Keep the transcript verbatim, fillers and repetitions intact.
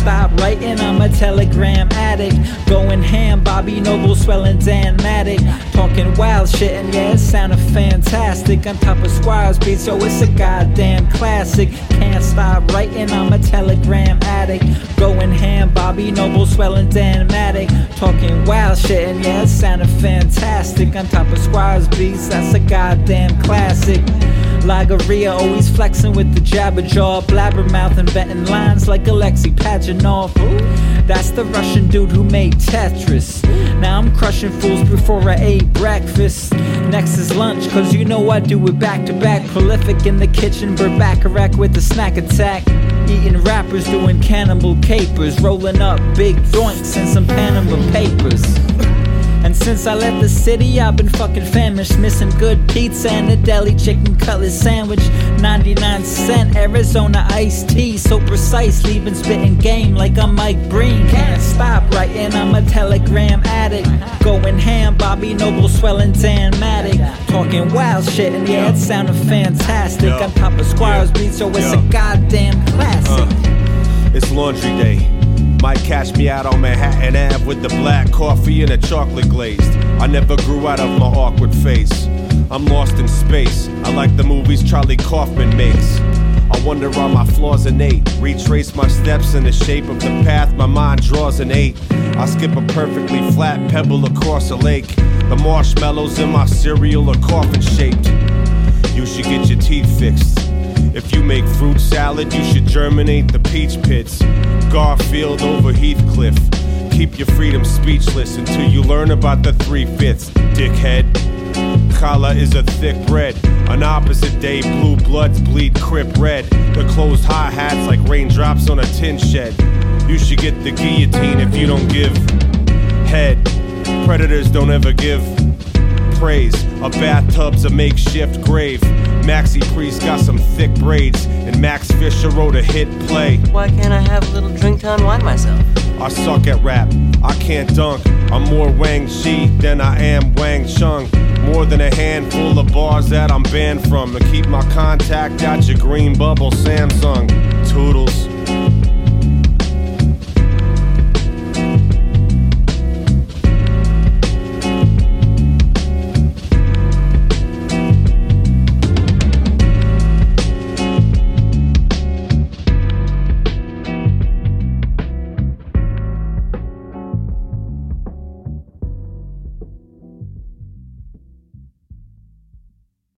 stop writing, I'm a telegram addict. Going ham, Bobby Noble swelling Dan Matic. Talking wild shit and yeah, it sounded fantastic. On top of Squires beats, yo, it's a goddamn classic. Can't stop writing, I'm a telegram addict. Going ham, Bobby Noble swelling Dan Matic. Talking wild shit and yeah, it sounded fantastic. On top of Squires beats, that's a goddamn classic. Lagaria always flexing with the jabber jaw, blabbermouth inventing lines like Alexei Pajinov. That's the Russian dude who made Tetris. Now I'm crushing fools before I ate breakfast. Next is lunch, cause you know I do it back to back. Prolific in the kitchen, Burt with the snack attack. Eating rappers, doing cannibal capers. Rolling up big joints and some Panama papers. And since I left the city, I've been fucking famished. Missing good pizza and a deli chicken cutlet sandwich. ninety-nine cent Arizona iced tea. So precisely been spitting game like I'm Mike Breen. Can't stop writing, I'm a telegram addict. Going ham, Bobby Noble swelling Dan Matic. Talking wild shit and yeah, it sounded fantastic. On top of Squires beats, so it's a goddamn classic. uh, It's laundry day. Might catch me out on Manhattan Ave with the black coffee and a chocolate glazed. I never grew out of my awkward face. I'm lost in space. I like the movies Charlie Kaufman makes. I wonder are my flaws innate. Retrace my steps in the shape of the path my mind draws an eight. I skip a perfectly flat pebble across a lake. The marshmallows in my cereal are coffin shaped. You should get your teeth fixed. If you make fruit salad, you should germinate the peach pits. Garfield over Heathcliff. Keep your freedom speechless until you learn about the three-fifths, dickhead. Challah is a thick bread. On opposite day, blue bloods bleed crip red. The closed hi-hats like raindrops on a tin shed. You should get the guillotine if you don't give head. Predators don't ever give praise. A bathtub's a makeshift grave. Maxi Priest got some thick braids, and Max Fisher wrote a hit play. Why can't I have a little drink to unwind myself? I suck at rap, I can't dunk. I'm more Wang Chi than I am Wang Chung. More than a handful of bars that I'm banned from. To keep my contact out your green bubble Samsung. Toodles.